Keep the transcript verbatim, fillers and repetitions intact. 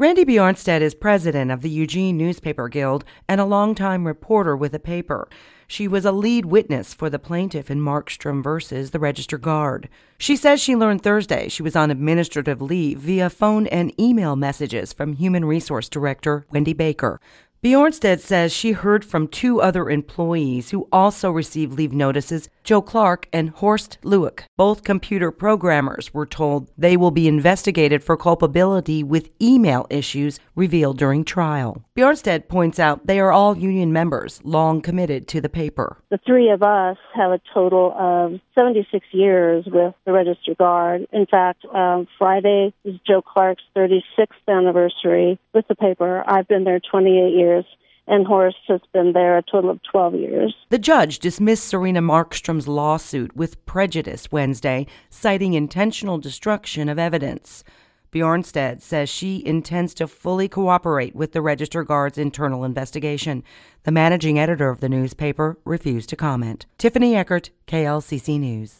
Randy Bjornstad is president of the Eugene Newspaper Guild and a longtime reporter with the paper. She was a lead witness for the plaintiff in Markstrom versus the Register Guard. She says she learned Thursday she was on administrative leave via phone and email messages from Human Resource Director Wendy Baker. Bjornstad says she heard from two other employees who also received leave notices, Joe Clark and Horst Lewick. Both computer programmers were told they will be investigated for culpability with email issues revealed during trial. Bjornstad points out they are all union members, long committed to the paper. The three of us have a total of seventy-six years with the Register Guard. In fact, um, Friday is Joe Clark's thirty-sixth anniversary with the paper. I've been there twenty-eight years. And Horst has been there a total of twelve years. The judge dismissed Serena Markstrom's lawsuit with prejudice Wednesday, citing intentional destruction of evidence. Bjornstad says she intends to fully cooperate with the Register Guard's internal investigation. The managing editor of the newspaper refused to comment. Tiffany Eckert, K L C C News.